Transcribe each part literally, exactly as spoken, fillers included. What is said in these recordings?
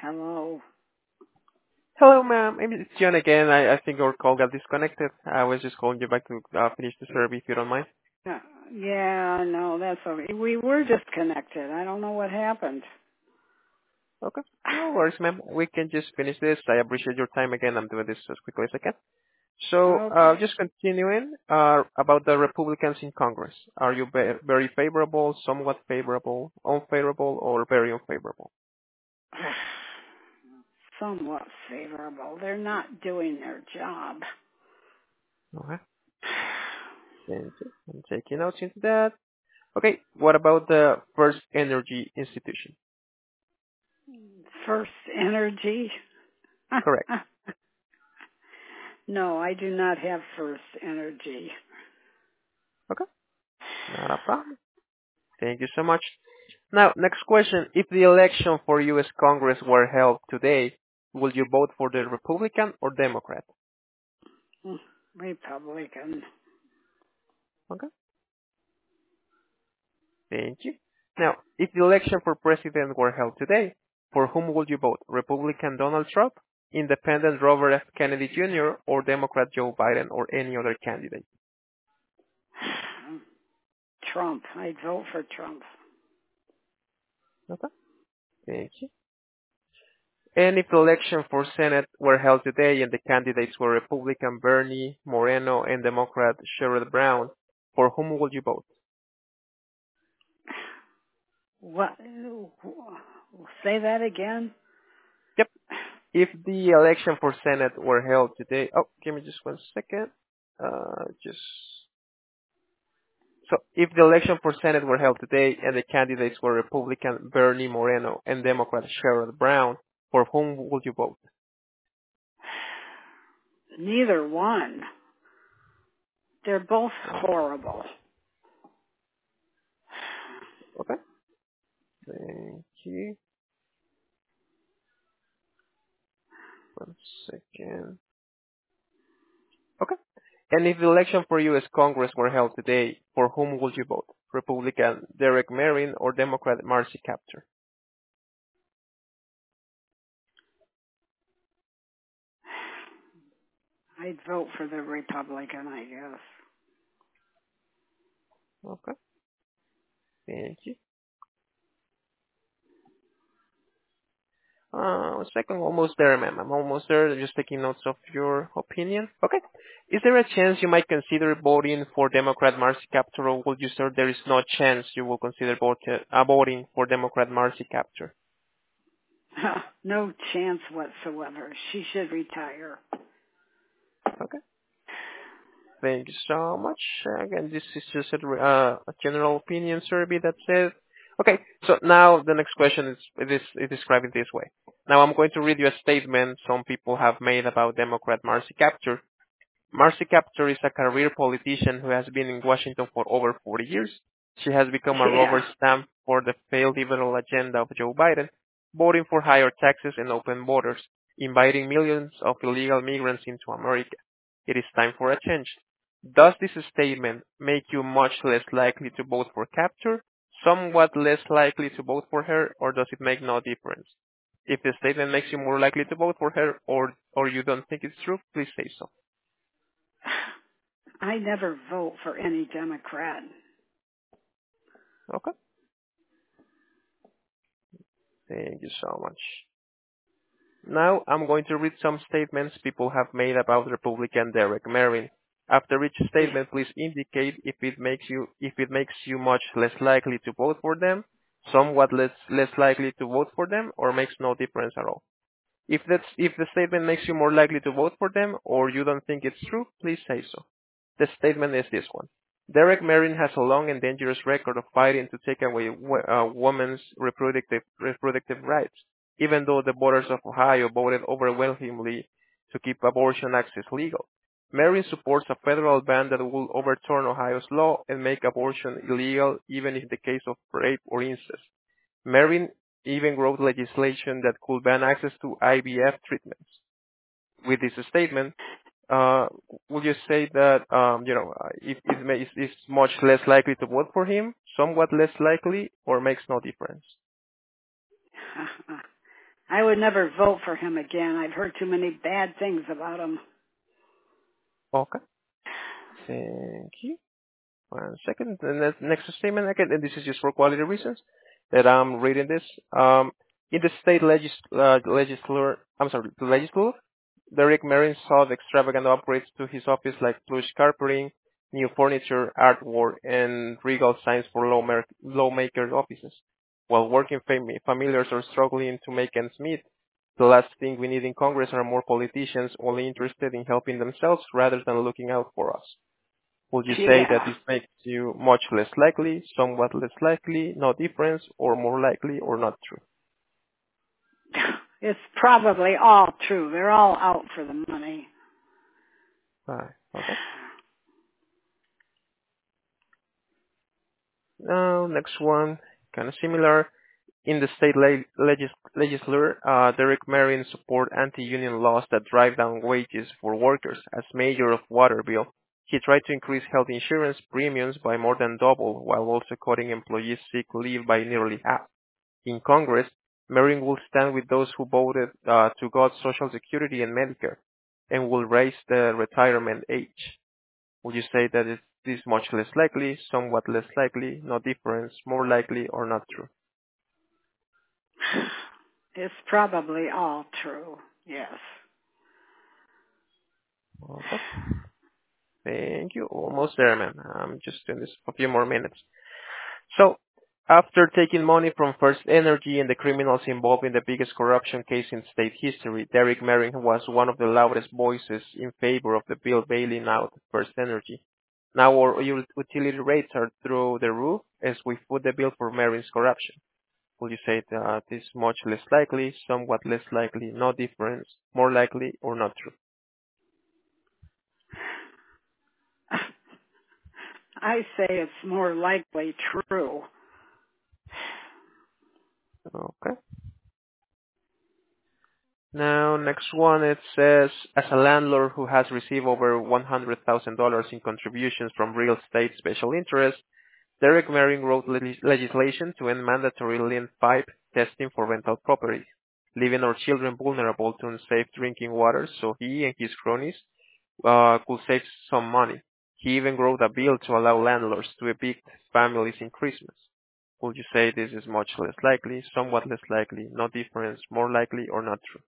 Hello. Hello, ma'am. Maybe it's John again. I, I think our call got disconnected. I was just calling you back to uh, finish the survey, if you don't mind. Uh, Yeah, no, that's okay. We were disconnected. I don't know what happened. Okay. No worries, ma'am. We can just finish this. I appreciate your time again. I'm doing this as quickly as I can. So, uh, Okay. just continuing uh, about the Republicans in Congress. Are you ve- very favorable, somewhat favorable, unfavorable, or very unfavorable? Somewhat favorable. They're not doing their job. Okay. Thank you. I'm taking notes into that. Okay. What about the First Energy Institution? First Energy? Correct. No, I do not have First Energy. Okay. Not a problem. Thank you so much. Now, next question. If the election for U S. Congress were held today, would you vote for the Republican or Democrat? Republican. Okay, thank you. Now, if the election for president were held today, for whom would you vote? Republican Donald Trump, Independent Robert F. Kennedy Junior, or Democrat Joe Biden, or any other candidate? Trump. I'd vote for Trump. Okay, thank you. And if the election for Senate were held today and the candidates were Republican Bernie Moreno and Democrat Sherrod Brown, for whom would you vote? What? Say that again? Yep. If the election for Senate were held today, oh, give me just one second. Uh, just so if the election for Senate were held today and the candidates were Republican Bernie Moreno and Democrat Sherrod Brown, for whom would you vote? Neither one. They're both Oh, horrible. okay. Thank you. One second. Okay. And if the election for U S. Congress were held today, for whom would you vote? Republican Derek Merrin or Democrat Marcy Kaptur? I'd vote for the Republican, I guess. Okay. Thank you. Uh, second, almost there, ma'am. I'm almost there. I'm just taking notes of your opinion. Okay. Is there a chance you might consider voting for Democrat Marcy Kaptur, or would you say there is no chance you will consider vote, uh, voting for Democrat Marcy Kaptur? No chance whatsoever. She should retire. Okay. Thank you so much. Again, this is just a, uh, a general opinion survey. That's it. Okay, so now the next question is, it is, it is described this way. Now I'm going to read you a statement some people have made about Democrat Marcy Kaptur. Marcy Kaptur is a career politician who has been in Washington for over forty years. She has become a Yeah. rubber stamp for the failed liberal agenda of Joe Biden, voting for higher taxes and open borders, inviting millions of illegal migrants into America. It is time for a change. Does this statement make you much less likely to vote for Kaptur, somewhat less likely to vote for her, or does it make no difference? If the statement makes you more likely to vote for her, or, or you don't think it's true, please say so. I never vote for any Democrat. Okay. Thank you so much. Now I'm going to read some statements people have made about Republican Derek Merrin. After each statement, please indicate if it makes you if it makes you much less likely to vote for them, somewhat less less likely to vote for them, or makes no difference at all. If that's if the statement makes you more likely to vote for them or you don't think it's true, please say so. The statement is this one. Derek Merrin has a long and dangerous record of fighting to take away uh, women's reproductive reproductive rights, even though the voters of Ohio voted overwhelmingly to keep abortion access legal. Merrin supports a federal ban that will overturn Ohio's law and make abortion illegal even in the case of rape or incest. Merrin even wrote legislation that could ban access to I V F treatments. With this statement, uh, would you say that um, you know uh, it is ma- is is much less likely to vote for him, somewhat less likely, or makes no difference? I would never vote for him again. I've heard too many bad things about him. Okay. Thank you. One second. The ne- next statement again, and this is just for quality reasons that I'm reading this. Um, in the state legis- uh, legislature, I'm sorry, the legislature, Derek Merrin saw the extravagant upgrades to his office like plush carpeting, new furniture, artwork, and regal signs for lawmaker, lawmakers' offices. While working fam- familiars are struggling to make ends meet, the last thing we need in Congress are more politicians only interested in helping themselves rather than looking out for us. Would you say that Yeah. this makes you much less likely, somewhat less likely, no difference, or more likely, or not true? It's probably all true. They're all out for the money. Right. Okay. Now, next one, kind of similar. In the state le- legis- legislature, uh, Derek Merrin support anti-union laws that drive down wages for workers. As mayor of Waterville, he tried to increase health insurance premiums by more than double, while also cutting employees' sick leave by nearly half. In Congress, Merrin will stand with those who voted uh, to gut Social Security and Medicare, and will raise the retirement age. Would you say that it is much less likely, somewhat less likely, no difference, more likely, or not true? It's probably all true. Yes. Okay. Thank you. Almost there, man. I'm just doing this for a few more minutes. So, after taking money from First Energy and the criminals involved in the biggest corruption case in state history, Derek Merrin was one of the loudest voices in favor of the bill bailing out First Energy. Now our utility rates are through the roof as we foot the bill for Merrin's corruption. Would you say that is much less likely, somewhat less likely, no difference, more likely, or not true? I say it's more likely true. Okay. Now, next one, it says, as a landlord who has received over one hundred thousand dollars in contributions from real estate special interests, Derek Merrin wrote le- legislation to end mandatory lead pipe testing for rental properties, leaving our children vulnerable to unsafe drinking water so he and his cronies uh, could save some money. He even wrote a bill to allow landlords to evict families in Christmas. Would you say this is much less likely, somewhat less likely, no difference, more likely, or not true?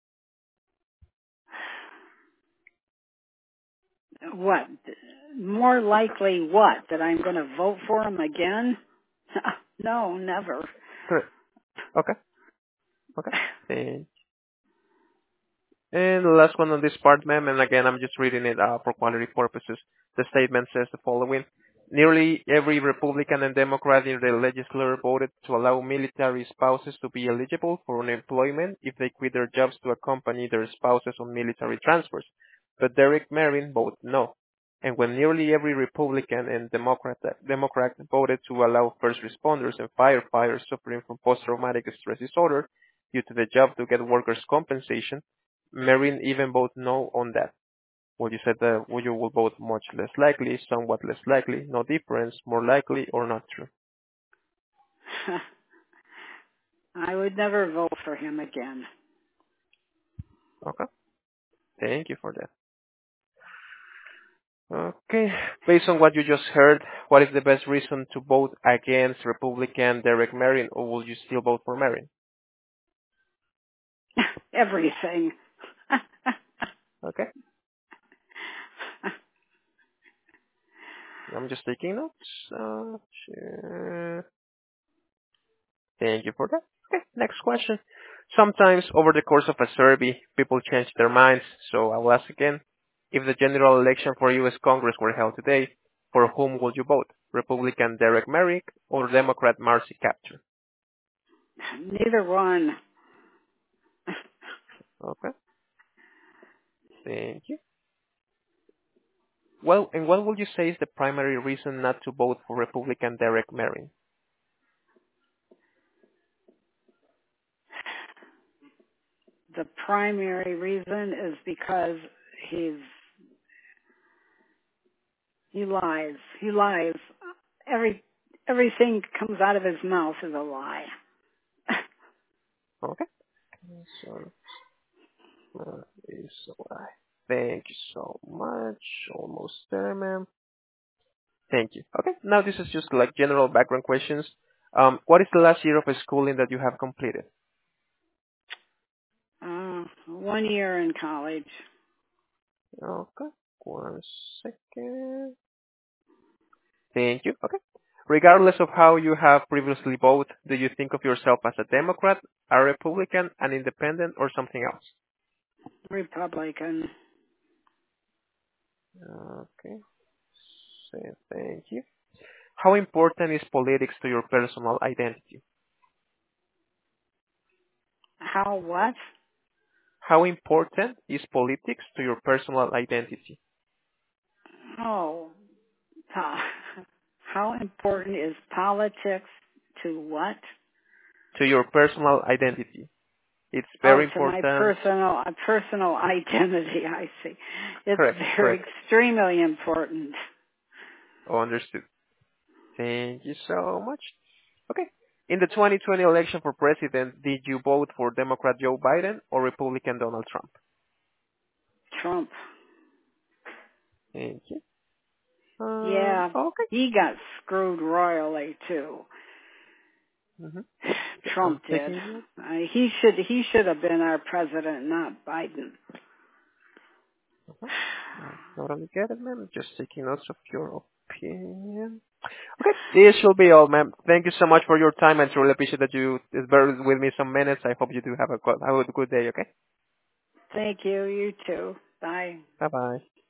What? More likely what? That I'm going to vote for him again? No, never. Correct. Okay. Okay. And, and the last one on this part, ma'am, and again, I'm just reading it uh, for quality purposes. The statement says the following. Nearly every Republican and Democrat in the legislature voted to allow military spouses to be eligible for unemployment if they quit their jobs to accompany their spouses on military transfers. But Derek Merrin voted no. And when nearly every Republican and Democrat, Democrat voted to allow first responders and firefighters suffering from post-traumatic stress disorder due to the job to get workers' compensation, Merrin even voted no on that. Would you say that would you will vote much less likely, somewhat less likely, no difference, more likely, or not true? I would never vote for him again. Okay. Thank you for that. Okay. Based on what you just heard, what is the best reason to vote against Republican Derek Merrin, or will you still vote for Merrin? Everything. Okay. I'm just taking notes. Uh, sure. Thank you for that. Okay, next question. Sometimes over the course of a survey, people change their minds, so I will ask again. If the general election for U S Congress were held today, for whom would you vote? Republican Derek Merrick or Democrat Marcy Kaptur? Neither one. Okay, thank you. Well, and what would you say is the primary reason not to vote for Republican Derek Merrick? The primary reason is because he's he lies. He lies. Every everything comes out of his mouth is a lie. Okay, So uh, is why. Thank you so much. Almost there, ma'am. Thank you. Okay, now this is just like general background questions. Um, what is the last year of schooling that you have completed? Uh, one year in college. Okay, one second. Thank you. Okay. Regardless of how you have previously voted, do you think of yourself as a Democrat, a Republican, an independent, or something else? Republican. Okay. Say thank you. How important is politics to your personal identity? How what? How important is politics to your personal identity? Oh, po- how important is politics to what? To your personal identity. It's Oh, very to my important. personal uh, personal identity. I see. It's Correct, very correct. extremely important. Oh, understood. Thank you so much. Okay. In the twenty twenty election for president, did you vote for Democrat Joe Biden or Republican Donald Trump? Trump. Thank you. Um, Yeah, okay. he got screwed royally too. Mm-hmm. I'm Trump did. taking notes. Uh, he should he should have been our president, not Biden. Uh-huh. I totally get it, ma'am. Just taking notes of your opinion. Okay, this will be all, ma'am. Thank you so much for your time. I truly appreciate that you bear with me some minutes. I hope you do have a good, have a good day, okay? Thank you. You too. Bye. Bye-bye.